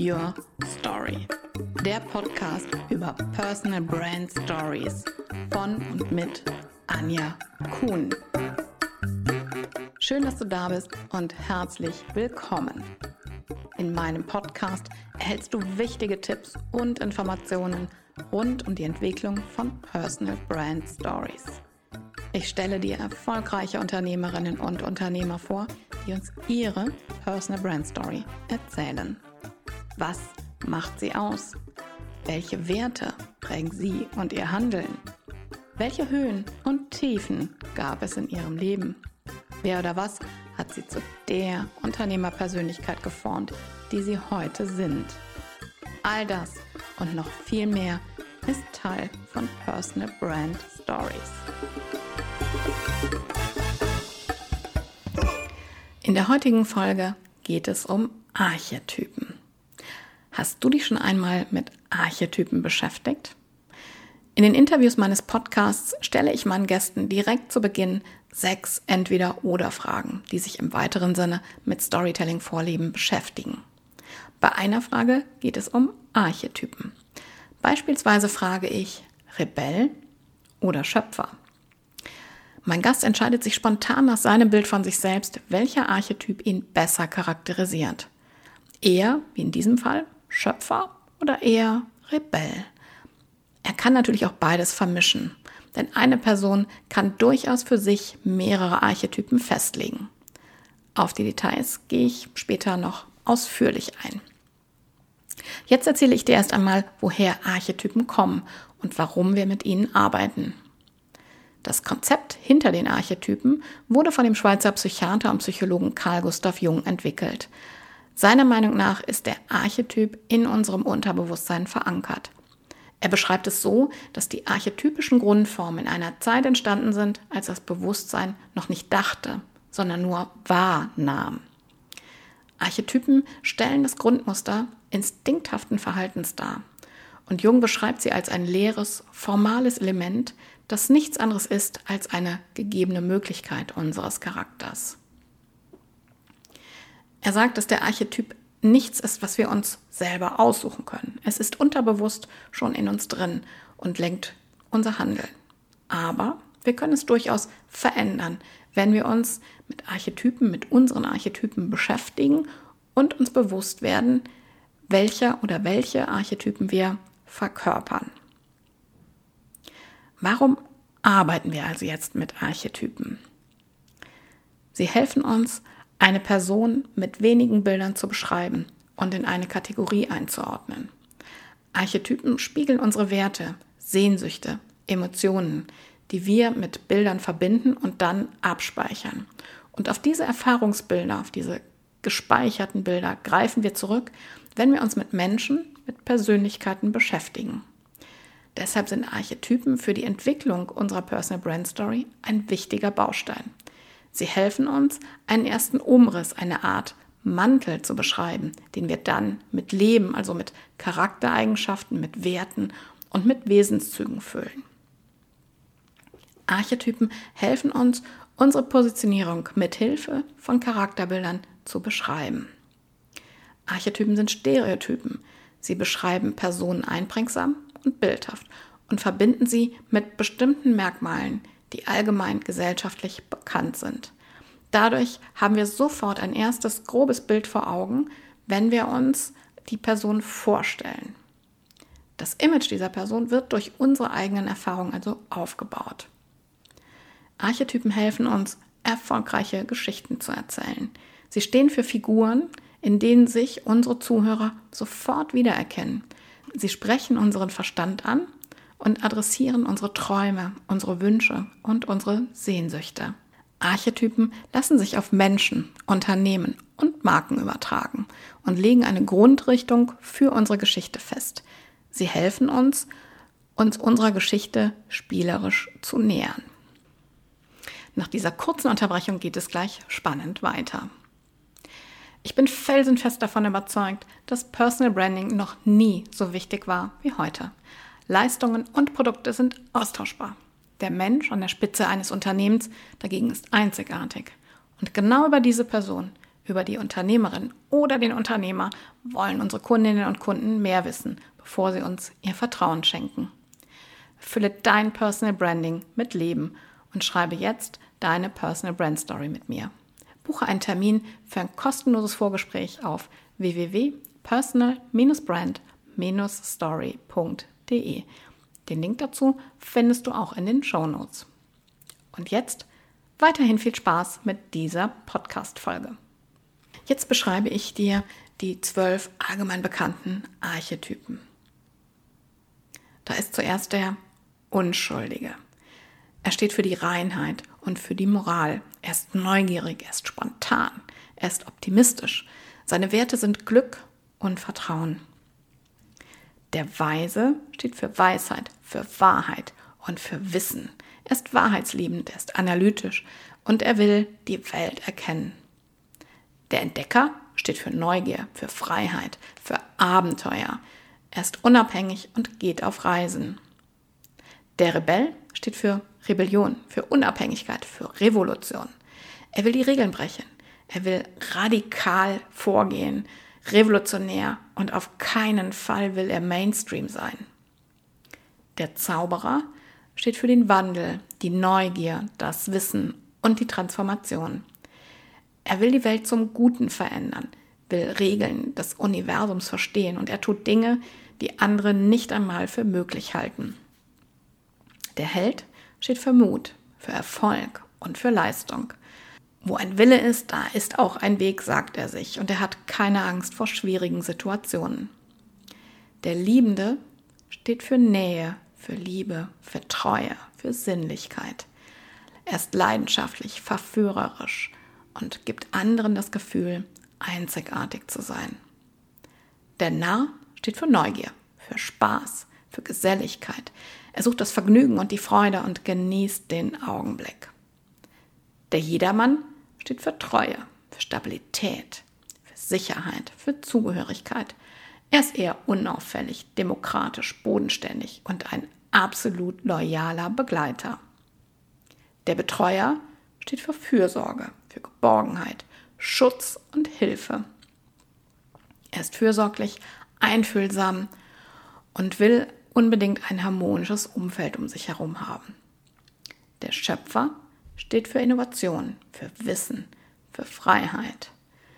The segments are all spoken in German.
Your Story. Der Podcast über Personal Brand Stories von und mit Anja Kuhn. Schön, dass du da bist und herzlich willkommen. In meinem Podcast erhältst du wichtige Tipps und Informationen rund um die Entwicklung von Personal Brand Stories. Ich stelle dir erfolgreiche Unternehmerinnen und Unternehmer vor, die uns ihre Personal Brand Story erzählen. Was macht sie aus? Welche Werte prägen sie und ihr Handeln? Welche Höhen und Tiefen gab es in ihrem Leben? Wer oder was hat sie zu der Unternehmerpersönlichkeit geformt, die sie heute sind? All das und noch viel mehr ist Teil von Personal Brand Stories. In der heutigen Folge geht es um Archetypen. Hast du dich schon einmal mit Archetypen beschäftigt? In den Interviews meines Podcasts stelle ich meinen Gästen direkt zu Beginn 6 Entweder-oder-Fragen, die sich im weiteren Sinne mit Storytelling-Vorlieben beschäftigen. Bei einer Frage geht es um Archetypen. Beispielsweise frage ich Rebell oder Schöpfer. Mein Gast entscheidet sich spontan nach seinem Bild von sich selbst, welcher Archetyp ihn besser charakterisiert. Eher, wie in diesem Fall, Schöpfer oder eher Rebell. Er kann natürlich auch beides vermischen, denn eine Person kann durchaus für sich mehrere Archetypen festlegen. Auf die Details gehe ich später noch ausführlich ein. Jetzt erzähle ich dir erst einmal, woher Archetypen kommen und warum wir mit ihnen arbeiten. Das Konzept hinter den Archetypen wurde von dem Schweizer Psychiater und Psychologen Carl Gustav Jung entwickelt. Seiner Meinung nach ist der Archetyp in unserem Unterbewusstsein verankert. Er beschreibt es so, dass die archetypischen Grundformen in einer Zeit entstanden sind, als das Bewusstsein noch nicht dachte, sondern nur wahrnahm. Archetypen stellen das Grundmuster instinkthaften Verhaltens dar. Und Jung beschreibt sie als ein leeres, formales Element, das nichts anderes ist als eine gegebene Möglichkeit unseres Charakters. Er sagt, dass der Archetyp nichts ist, was wir uns selber aussuchen können. Es ist unterbewusst schon in uns drin und lenkt unser Handeln. Aber wir können es durchaus verändern, wenn wir uns mit unseren Archetypen beschäftigen und uns bewusst werden, welcher oder welche Archetypen wir verkörpern. Warum arbeiten wir also jetzt mit Archetypen? Sie helfen uns, eine Person mit wenigen Bildern zu beschreiben und in eine Kategorie einzuordnen. Archetypen spiegeln unsere Werte, Sehnsüchte, Emotionen, die wir mit Bildern verbinden und dann abspeichern. Und auf diese Erfahrungsbilder, auf diese gespeicherten Bilder greifen wir zurück, wenn wir uns mit Menschen, mit Persönlichkeiten beschäftigen. Deshalb sind Archetypen für die Entwicklung unserer Personal Brand Story ein wichtiger Baustein. Sie helfen uns, einen ersten Umriss, eine Art Mantel zu beschreiben, den wir dann mit Leben, also mit Charaktereigenschaften, mit Werten und mit Wesenszügen füllen. Archetypen helfen uns, unsere Positionierung mit Hilfe von Charakterbildern zu beschreiben. Archetypen sind Stereotypen. Sie beschreiben Personen einprägsam und bildhaft und verbinden sie mit bestimmten Merkmalen, die allgemein gesellschaftlich bekannt sind. Dadurch haben wir sofort ein erstes grobes Bild vor Augen, wenn wir uns die Person vorstellen. Das Image dieser Person wird durch unsere eigenen Erfahrungen also aufgebaut. Archetypen helfen uns, erfolgreiche Geschichten zu erzählen. Sie stehen für Figuren, in denen sich unsere Zuhörer sofort wiedererkennen. Sie sprechen unseren Verstand an und adressieren unsere Träume, unsere Wünsche und unsere Sehnsüchte. Archetypen lassen sich auf Menschen, Unternehmen und Marken übertragen und legen eine Grundrichtung für unsere Geschichte fest. Sie helfen uns unserer Geschichte spielerisch zu nähern. Nach dieser kurzen Unterbrechung geht es gleich spannend weiter. Ich bin felsenfest davon überzeugt, dass Personal Branding noch nie so wichtig war wie heute. Leistungen und Produkte sind austauschbar. Der Mensch an der Spitze eines Unternehmens dagegen ist einzigartig. Und genau über diese Person, über die Unternehmerin oder den Unternehmer wollen unsere Kundinnen und Kunden mehr wissen, bevor sie uns ihr Vertrauen schenken. Fülle dein Personal Branding mit Leben und schreibe jetzt deine Personal Brand Story mit mir. Buche einen Termin für ein kostenloses Vorgespräch auf www.personal-brand-story.de. Den Link dazu findest du auch in den Shownotes. Und jetzt weiterhin viel Spaß mit dieser Podcast-Folge. Jetzt beschreibe ich dir die 12 allgemein bekannten Archetypen. Da ist zuerst der Unschuldige. Er steht für die Reinheit und für die Moral. Er ist neugierig, er ist spontan, er ist optimistisch. Seine Werte sind Glück und Vertrauen. Der Weise steht für Weisheit, für Wahrheit und für Wissen. Er ist wahrheitsliebend, er ist analytisch und er will die Welt erkennen. Der Entdecker steht für Neugier, für Freiheit, für Abenteuer. Er ist unabhängig und geht auf Reisen. Der Rebell steht für Rebellion, für Unabhängigkeit, für Revolution. Er will die Regeln brechen. Er will radikal vorgehen, revolutionär und auf keinen Fall will er Mainstream sein. Der Zauberer steht für den Wandel, die Neugier, das Wissen und die Transformation. Er will die Welt zum Guten verändern, will Regeln des Universums verstehen und er tut Dinge, die andere nicht einmal für möglich halten. Der Held steht für Mut, für Erfolg und für Leistung. Wo ein Wille ist, da ist auch ein Weg, sagt er sich, und er hat keine Angst vor schwierigen Situationen. Der Liebende steht für Nähe, für Liebe, für Treue, für Sinnlichkeit. Er ist leidenschaftlich, verführerisch und gibt anderen das Gefühl, einzigartig zu sein. Der Narr steht für Neugier, für Spaß, für Geselligkeit. Er sucht das Vergnügen und die Freude und genießt den Augenblick. Der Jedermann steht für Treue, für Stabilität, für Sicherheit, für Zugehörigkeit. Er ist eher unauffällig, demokratisch, bodenständig und ein absolut loyaler Begleiter. Der Betreuer steht für Fürsorge, für Geborgenheit, Schutz und Hilfe. Er ist fürsorglich, einfühlsam und will unbedingt ein harmonisches Umfeld um sich herum haben. Der Schöpfer steht für Innovation, für Wissen, für Freiheit.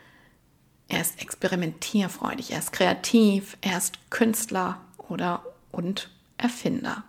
Er ist experimentierfreudig, er ist kreativ, er ist Künstler und Erfinder.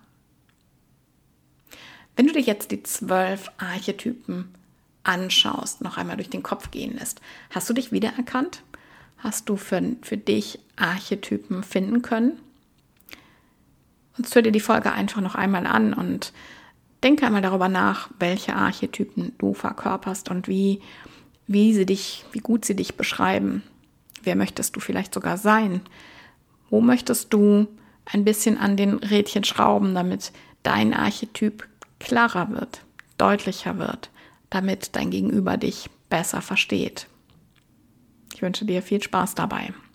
Wenn du dir jetzt die 12 Archetypen anschaust, noch einmal durch den Kopf gehen lässt, hast du dich wiedererkannt? Hast du für dich Archetypen finden können? Sonst hör dir die Folge einfach noch einmal an und denke einmal darüber nach, welche Archetypen du verkörperst und wie gut sie dich beschreiben. Wer möchtest du vielleicht sogar sein? Wo möchtest du ein bisschen an den Rädchen schrauben, damit dein Archetyp klarer wird, deutlicher wird, damit dein Gegenüber dich besser versteht? Ich wünsche dir viel Spaß dabei.